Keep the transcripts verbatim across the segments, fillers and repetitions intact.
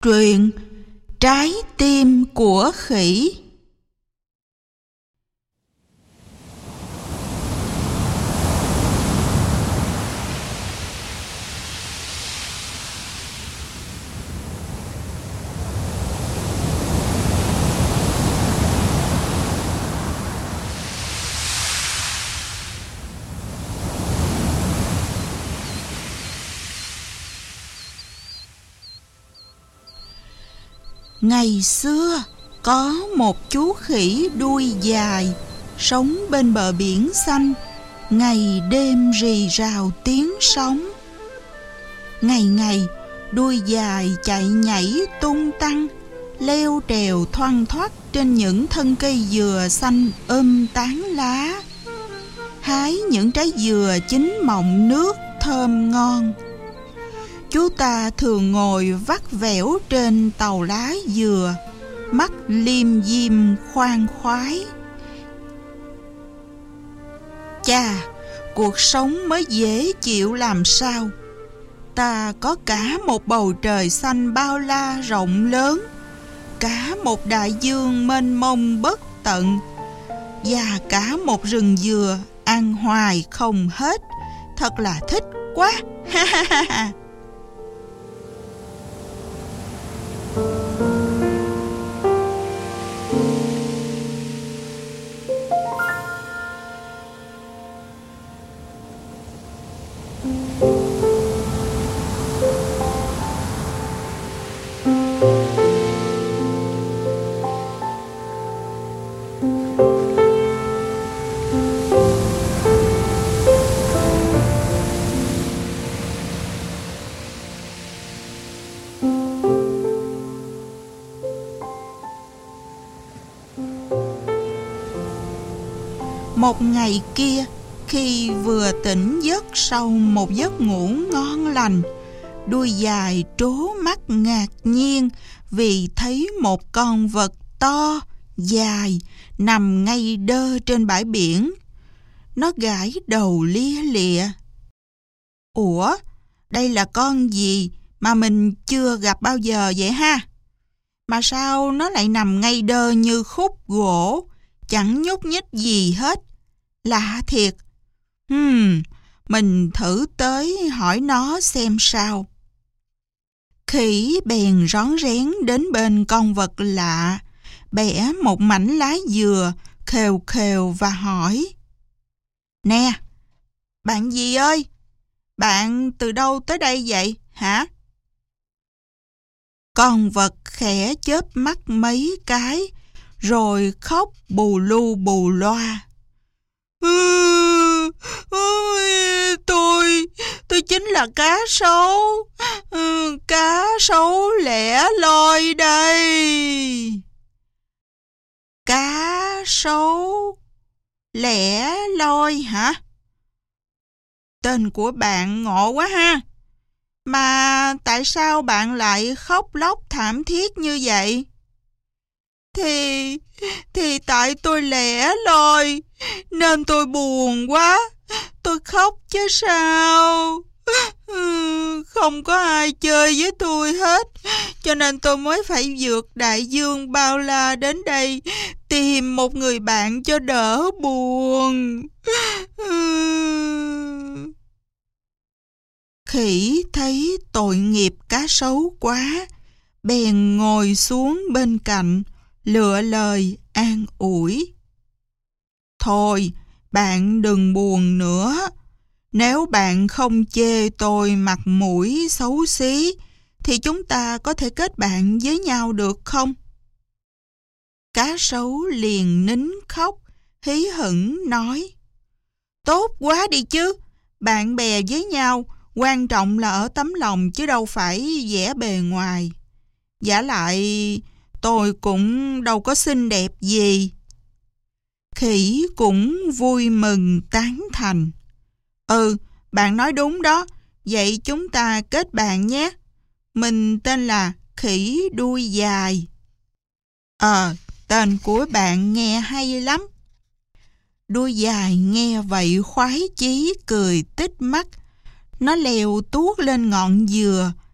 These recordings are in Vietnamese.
Truyện Trái tim của khỉ. Ngày xưa, có một chú khỉ đuôi dài, sống bên bờ biển xanh, ngày đêm rì rào tiếng sóng. Ngày ngày, đuôi dài chạy nhảy tung tăng, leo trèo thoăn thoắt trên những thân cây dừa xanh um tán lá, hái những trái dừa chín mọng nước thơm ngon. Chú ta thường ngồi vắt vẻo trên tàu lá dừa, mắt liêm diêm khoan khoái. Chà, cuộc sống mới dễ chịu làm sao. Ta có cả một bầu trời xanh bao la rộng lớn, cả một đại dương mênh mông bất tận, và cả một rừng dừa ăn hoài không hết. Thật là thích quá. Ha ha ha ha. Một ngày kia, khi vừa tỉnh giấc sau một giấc ngủ ngon lành, đuôi dài trố mắt ngạc nhiên vì thấy một con vật to, dài, nằm ngay đơ trên bãi biển. Nó gãi đầu lia lịa. Ủa, đây là con gì mà mình chưa gặp bao giờ vậy ha? Mà sao nó lại nằm ngay đơ như khúc gỗ, chẳng nhúc nhích gì hết? Lạ thiệt. Hmm, mình thử tới hỏi nó xem sao. Khỉ bèn rón rén đến bên con vật lạ, bẻ một mảnh lá dừa, khều khều và hỏi: Nè, bạn gì ơi? Bạn từ đâu tới đây vậy, hả? Con vật khẽ chớp mắt mấy cái, rồi khóc bù lu bù loa. Ừ, ôi, tôi, tôi chính là cá sấu, ừ, cá sấu lẻ loi đây. Cá sấu lẻ loi hả? Tên của bạn ngộ quá ha. Mà tại sao bạn lại khóc lóc thảm thiết như vậy? Thì, thì tại tôi lẻ loi, nên tôi buồn quá, tôi khóc chứ sao. Ừ, không có ai chơi với tôi hết, cho nên tôi mới phải vượt đại dương bao la đến đây tìm một người bạn cho đỡ buồn. Ừ. Khỉ thấy tội nghiệp cá sấu quá, bèn ngồi xuống bên cạnh, lựa lời an ủi. Thôi, bạn đừng buồn nữa. Nếu bạn không chê tôi mặt mũi xấu xí, thì chúng ta có thể kết bạn với nhau được không? Cá sấu liền nín khóc, hí hửng nói: Tốt quá đi chứ, bạn bè với nhau, quan trọng là ở tấm lòng chứ đâu phải vẻ bề ngoài. Vả lại, tôi cũng đâu có xinh đẹp gì. Khỉ cũng vui mừng tán thành. Ừ, bạn nói đúng đó, vậy chúng ta kết bạn nhé. Mình tên là Khỉ đuôi dài. Ờ, tên của bạn nghe hay lắm. Đuôi dài nghe vậy khoái chí cười tít mắt. Nó leo tuốt lên ngọn dừa,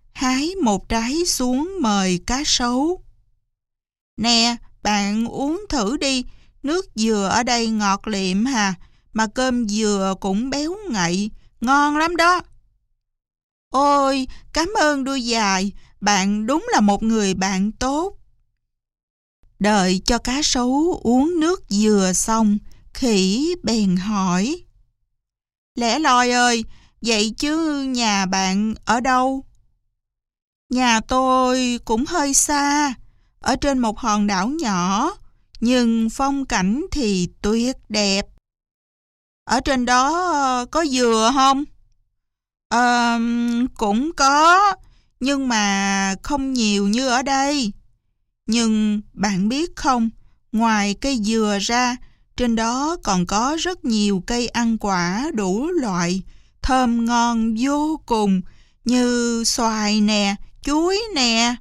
hái một trái xuống mời cá sấu. Nè, bạn uống thử đi, nước dừa ở đây ngọt liệm hà, mà cơm dừa cũng béo ngậy, ngon lắm đó. Ôi, cảm ơn đuôi dài, bạn đúng là một người bạn tốt. Đợi cho cá sấu uống nước dừa xong, khỉ bèn hỏi. Lẻ loi ơi, vậy chứ nhà bạn ở đâu? Nhà tôi cũng hơi xa, ở trên một hòn đảo nhỏ, nhưng phong cảnh thì tuyệt đẹp. Ở trên đó có dừa không? Ờ, cũng có, nhưng mà không nhiều như ở đây. Nhưng bạn biết không, ngoài cây dừa ra, trên đó còn có rất nhiều cây ăn quả đủ loại, thơm ngon vô cùng, như xoài nè, chuối nè.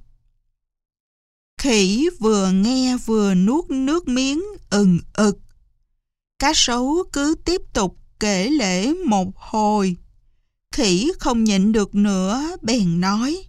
Khỉ vừa nghe vừa nuốt nước miếng ừng ực. Cá sấu cứ tiếp tục kể lể một hồi. Khỉ không nhịn được nữa, bèn nói.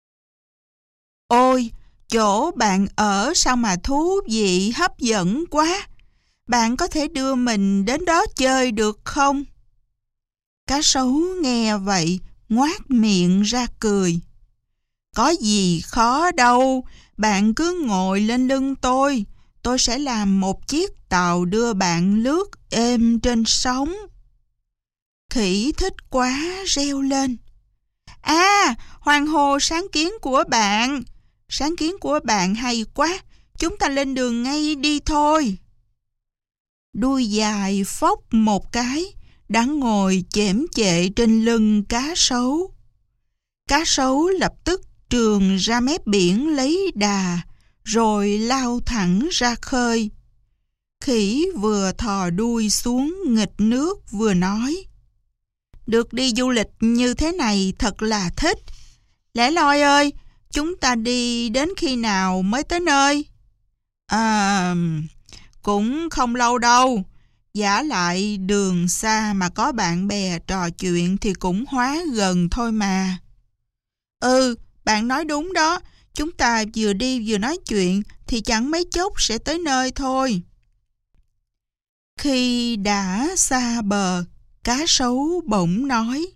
Ôi, chỗ bạn ở sao mà thú vị hấp dẫn quá. Bạn có thể đưa mình đến đó chơi được không? Cá sấu nghe vậy, ngoác miệng ra cười. Có gì khó đâu, bạn cứ ngồi lên lưng tôi. Tôi sẽ làm một chiếc tàu đưa bạn lướt êm trên sóng. Khỉ thích quá reo lên. À, hoan hô sáng kiến của bạn. Sáng kiến của bạn hay quá. Chúng ta lên đường ngay đi thôi. Đuôi dài phốc một cái, đã ngồi chễm chệ trên lưng cá sấu. Cá sấu lập tức trườn ra mép biển lấy đà, rồi lao thẳng ra khơi. Khỉ vừa thò đuôi xuống nghịch nước vừa nói. Được đi du lịch như thế này thật là thích. Lẻ loi ơi, chúng ta đi đến khi nào mới tới nơi? À, cũng không lâu đâu. Vả lại đường xa mà có bạn bè trò chuyện thì cũng hóa gần thôi mà. Ừ, bạn nói đúng đó. Chúng ta vừa đi vừa nói chuyện thì chẳng mấy chốc sẽ tới nơi thôi. Khi đã xa bờ, cá sấu bỗng nói.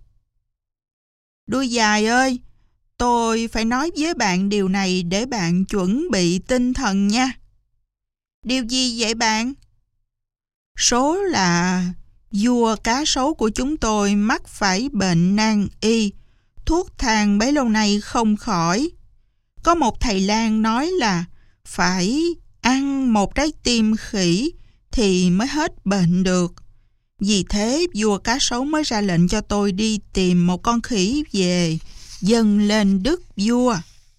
Đuôi dài ơi, tôi phải nói với bạn điều này để bạn chuẩn bị tinh thần nha. Điều gì vậy bạn? Số là vua cá sấu của chúng tôi mắc phải bệnh nan y, thuốc thang bấy lâu nay không khỏi. Có một thầy lang nói là phải ăn một trái tim khỉ thì mới hết bệnh được. Vì thế vua cá sấu mới ra lệnh cho tôi đi tìm một con khỉ về, dâng lên đức vua.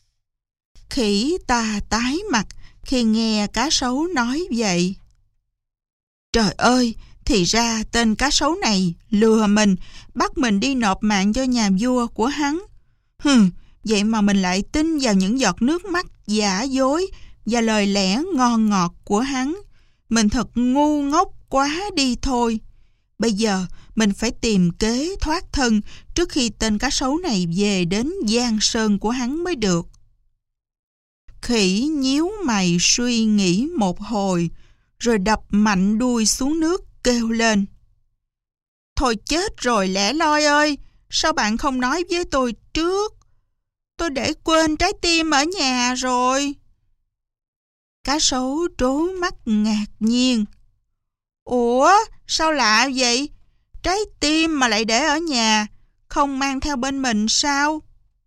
Khỉ ta tái mặt khi nghe cá sấu nói vậy. Trời ơi, thì ra tên cá sấu này lừa mình, bắt mình đi nộp mạng cho nhà vua của hắn. Hừm, vậy mà mình lại tin vào những giọt nước mắt giả dối và lời lẽ ngon ngọt của hắn. Mình thật ngu ngốc quá đi thôi. Bây giờ mình phải tìm kế thoát thân trước khi tên cá sấu này về đến giang sơn của hắn mới được. Khỉ nhíu mày suy nghĩ một hồi, rồi đập mạnh đuôi xuống nước kêu lên. Thôi chết rồi lẻ loi ơi, sao bạn không nói với tôi trước? Tôi để quên trái tim ở nhà rồi. Cá sấu trố mắt ngạc nhiên. Ủa, sao lạ vậy? Trái tim mà lại để ở nhà, không mang theo bên mình sao?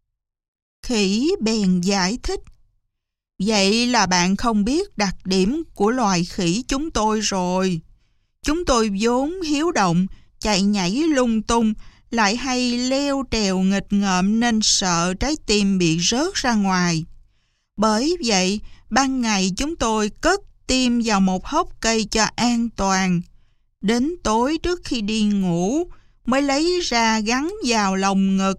Khỉ bèn giải thích. Vậy là bạn không biết đặc điểm của loài khỉ chúng tôi rồi. Chúng tôi vốn hiếu động, chạy nhảy lung tung, lại hay leo trèo nghịch ngợm nên sợ trái tim bị rớt ra ngoài. Bởi vậy, ban ngày chúng tôi cất tim vào một hốc cây cho an toàn. Đến tối trước khi đi ngủ mới lấy ra gắn vào lồng ngực.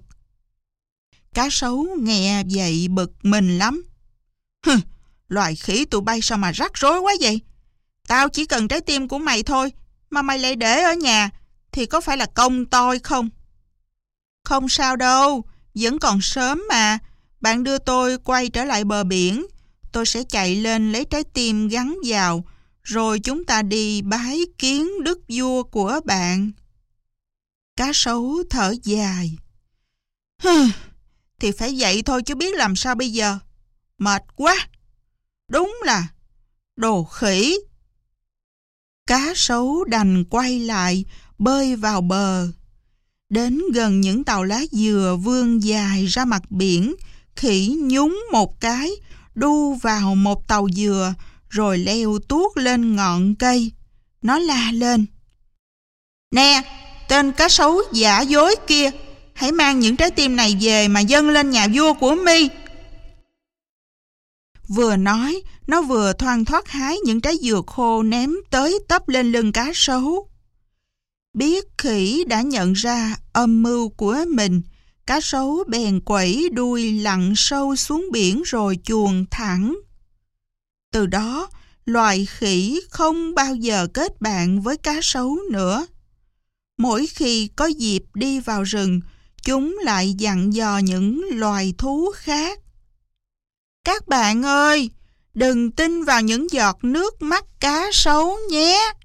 Cá sấu nghe vậy bực mình lắm. Hừ, loài khỉ tụi bay sao mà rắc rối quá vậy? Tao chỉ cần trái tim của mày thôi, mà mày lại để ở nhà, thì có phải là công tôi không? Không sao đâu, vẫn còn sớm mà. bạn đưa tôi quay trở lại bờ biển. Tôi sẽ chạy lên lấy trái tim gắn vào, rồi chúng ta đi bái kiến đức vua của bạn. Cá sấu thở dài. Hừ, thì phải vậy thôi chứ biết làm sao bây giờ. Mệt quá. Đúng là đồ khỉ. Cá sấu đành quay lại, bơi vào bờ. Đến gần những tàu lá dừa vươn dài ra mặt biển, khỉ nhúng một cái, đu vào một tàu dừa, rồi leo tuốt lên ngọn cây. Nó la lên. Nè, tên cá sấu giả dối kia, hãy mang những trái tim này về mà dâng lên nhà vua của mi. Vừa nói, nó vừa thoăn thoắt hái những trái dừa khô ném tới tấp lên lưng cá sấu. Biết khỉ đã nhận ra âm mưu của mình, cá sấu bèn quẩy đuôi lặn sâu xuống biển rồi chuồn thẳng. Từ đó, loài khỉ không bao giờ kết bạn với cá sấu nữa. Mỗi khi có dịp đi vào rừng, chúng lại dặn dò những loài thú khác. Các bạn ơi, đừng tin vào những giọt nước mắt cá sấu nhé.